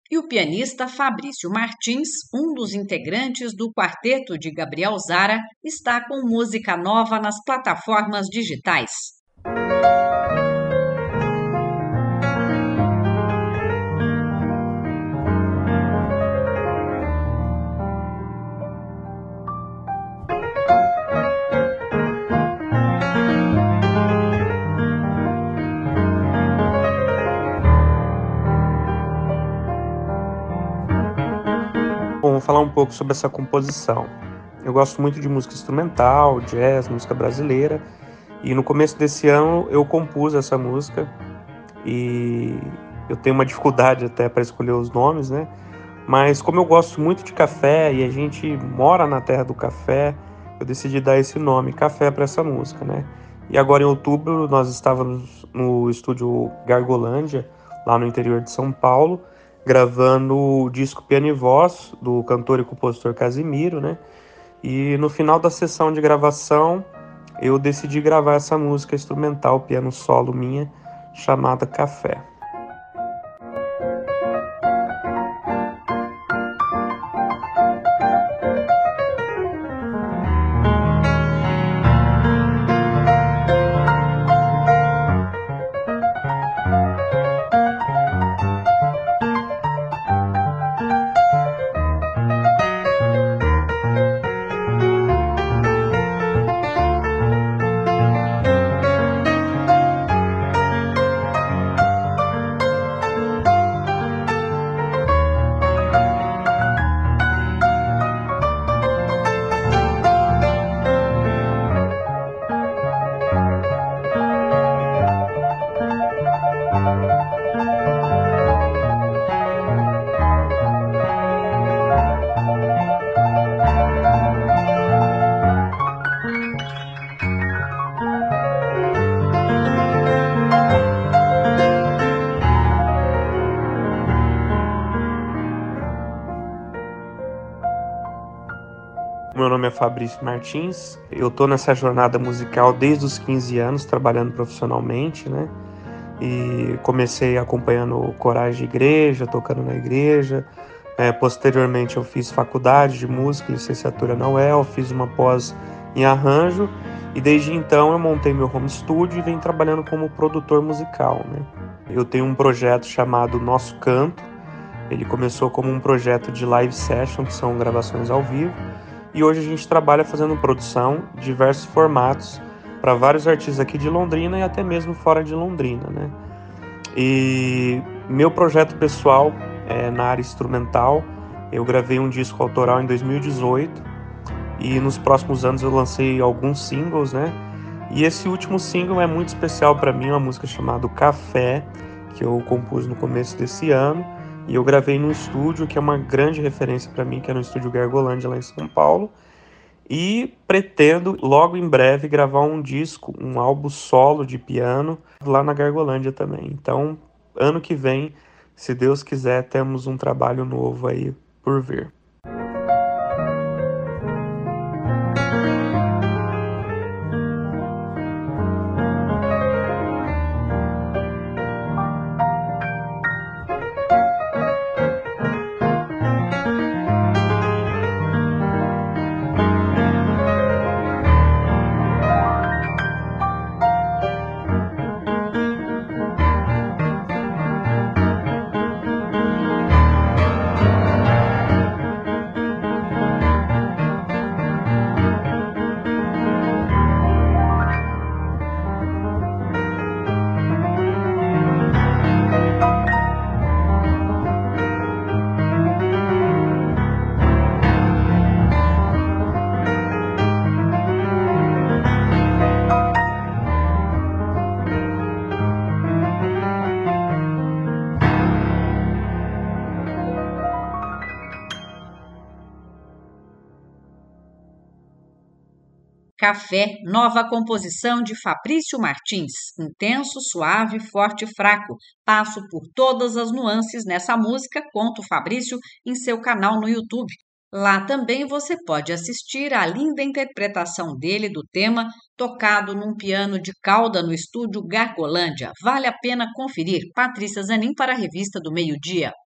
E o pianista Fabrício Martins, um dos integrantes do quarteto de Gabriel Zara, está com música nova nas plataformas digitais. Bom, vou falar um pouco sobre essa composição. Eu gosto muito de música instrumental, jazz, música brasileira, e no começo desse ano eu compus essa música e eu tenho uma dificuldade até para escolher os nomes, né? Mas como eu gosto muito de café e a gente mora na terra do café, eu decidi dar esse nome, Café, para essa música, né? E agora em outubro nós estávamos no estúdio Gargolândia, lá no interior de São Paulo, gravando o disco Piano e Voz do cantor e compositor Casimiro, né? E no final da sessão de gravação eu decidi gravar essa música instrumental, piano solo minha, chamada Café. Meu nome é Fabrício Martins, eu estou nessa jornada musical desde os 15 anos, trabalhando profissionalmente, né? E comecei acompanhando corais de igreja, tocando na igreja. Posteriormente eu fiz faculdade de música, licenciatura na UEL, fiz uma pós em arranjo e desde então eu montei meu home studio e venho trabalhando como produtor musical, né? Eu tenho um projeto chamado Nosso Canto. Ele começou como um projeto de live session, que são gravações ao vivo, e hoje a gente trabalha fazendo produção de diversos formatos para vários artistas aqui de Londrina e até mesmo fora de Londrina, né? E meu projeto pessoal é na área instrumental. Eu gravei um disco autoral em 2018 e nos próximos anos eu lancei alguns singles, né? E esse último single é muito especial para mim, uma música chamada Café, que eu compus no começo desse ano. E eu gravei num estúdio que é uma grande referência para mim, que é no estúdio Gargolândia, lá em São Paulo. E pretendo, logo em breve, gravar um disco, um álbum solo de piano, lá na Gargolândia também. Então, ano que vem, se Deus quiser, temos um trabalho novo aí por vir. Café, nova composição de Fabrício Martins. Intenso, suave, forte e fraco. Passo por todas as nuances nessa música, conta o Fabrício em seu canal no YouTube. Lá também você pode assistir a linda interpretação dele do tema, tocado num piano de cauda no estúdio Gargolândia. Vale a pena conferir. Patrícia Zanin para a Revista do Meio-Dia.